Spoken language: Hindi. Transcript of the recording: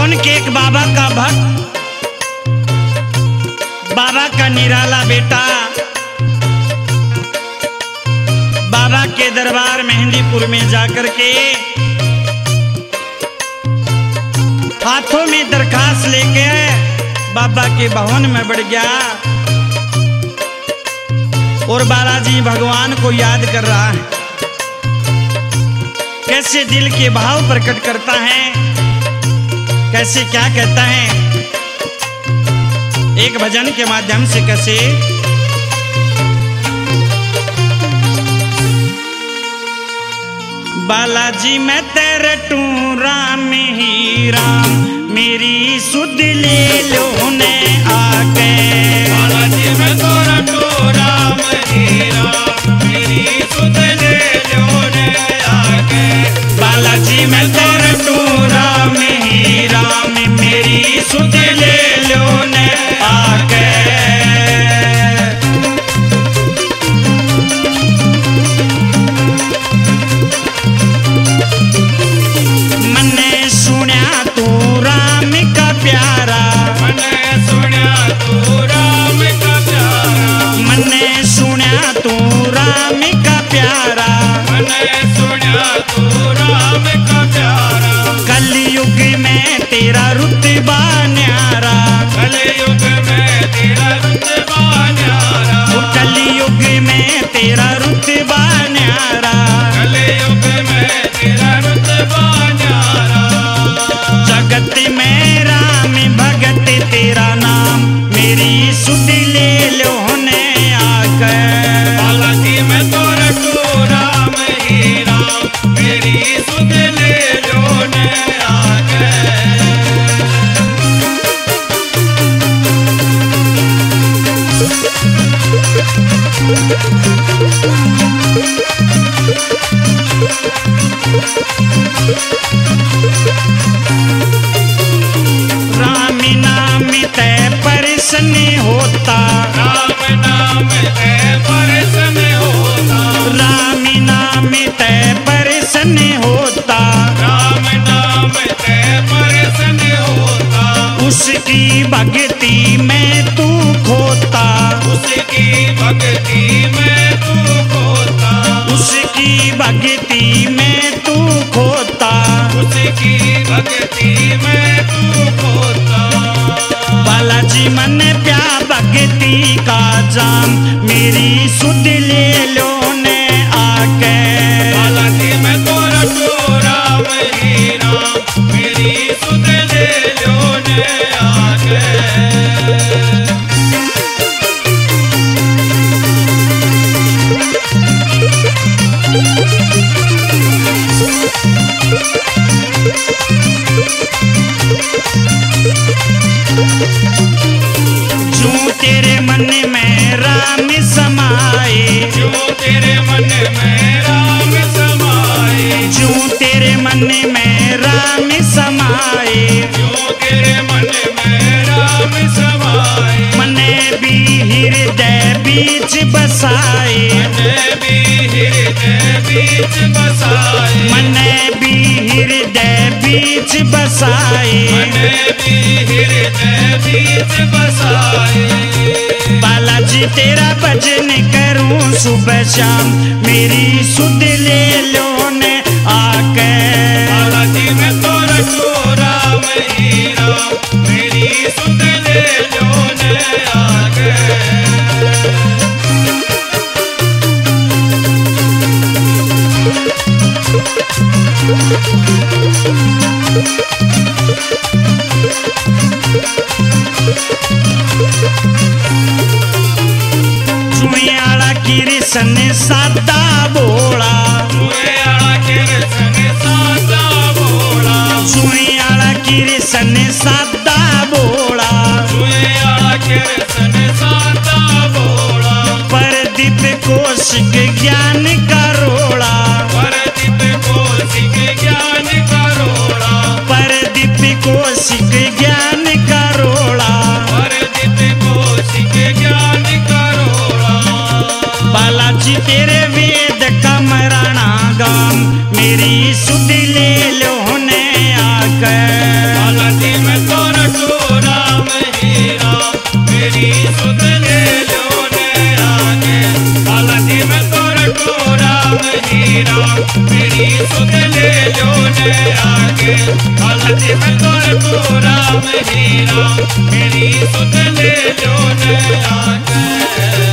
उनके एक बाबा का भक्त, बाबा का निराला बेटा बाबा के दरबार मेहंदीपुर में जाकर के हाथों में दरखास्त लेके बाबा के भवन में बढ़ गया और बालाजी भगवान को याद कर रहा है। कैसे दिल के भाव प्रकट करता है, कैसे क्या कहता है एक भजन के माध्यम से। कैसे बालाजी मैं तेरे टू राम ही राम, मेरी सुध ले लो ने आके। बालाजी मैं तेरा टू राम ही राम, मेरी सुध ले लो ने आके। बालाजी मैं तेरे टू राम ही राम, मेरी सुध ले लो ने आके। मन्ने सुन्या तू राम का प्यारा, मैंने सुना तू राम का प्यारा, मन्ने सुन्या तू राम का प्यारा। मैंने सुना तू राम का प्यारा। कलयुग में तेरा रुतबा न्यारा, कलयुग में तेरा रुतबा न्यारा, कलयुग में तेरा रुतबा न्यारा। कलयुग में तेरा रुतबा न्यारा। जगत में राम भगत तेरा नाम, मेरी सुध ले लो ने आकर। बालाजी मैं तेरा टू राम ही राम, मेरी सुध ले लो ने आके। राम नाम तय प्रसन्न होता, राम नाम है प्रसन्न होता, राम नाम तय प्रसन्न होता। राम नाम है प्रसन्न होता। उसकी भक्ति में तू खोता, उसकी भक्ति में तू खोता, उसकी भक्ति में तू खोता। उसकी भक्ति में तू खोता। बालाजी मन प्या भक्ति का जाम, मेरी सुध ले लो ने आके। बालाजी मैं तेरा टू राम ही राम, मेरी सुध ले लो ने आके। जो तेरे मन में राम समाए, जो तेरे मन में राम समाए, जो तेरे मन में राम समाए। जो तेरे मन में राम समाए। मने भी हृदय बीच बसाए, मने भी हृदय बीच बसाए, मने भी हृदय बीच बसाए। मने भी हृदय बीच बसाए। बालाजी तेरा भजन करूं सुबह शाम, मेरी सुध ले लो ने आके। बालाजी मैं तेरा टू राम ही राम, मेरी सुध ले लो ने आके। चुयाला कृष्ण सादा बोला, चुयाला कृष्ण सादा बोला, चुयाला कृष्ण सादा बोला। चुयाला कृष्ण सादा बोला। परदीप कौशिक ज्ञान का रोड़ा, परदीप कौशिक ज्ञान का रोड़ा, परदीप कौशिक ज्ञान का रोड़ा। परदीप कौशिक ज्ञान का रोड़ा। बालाजी तेरे वेद का मराना गाम, मेरी सुध ले लो ने आकर। बालाजी आके हालत में तोर राम ही राम मेरी सुध ले लो ने आके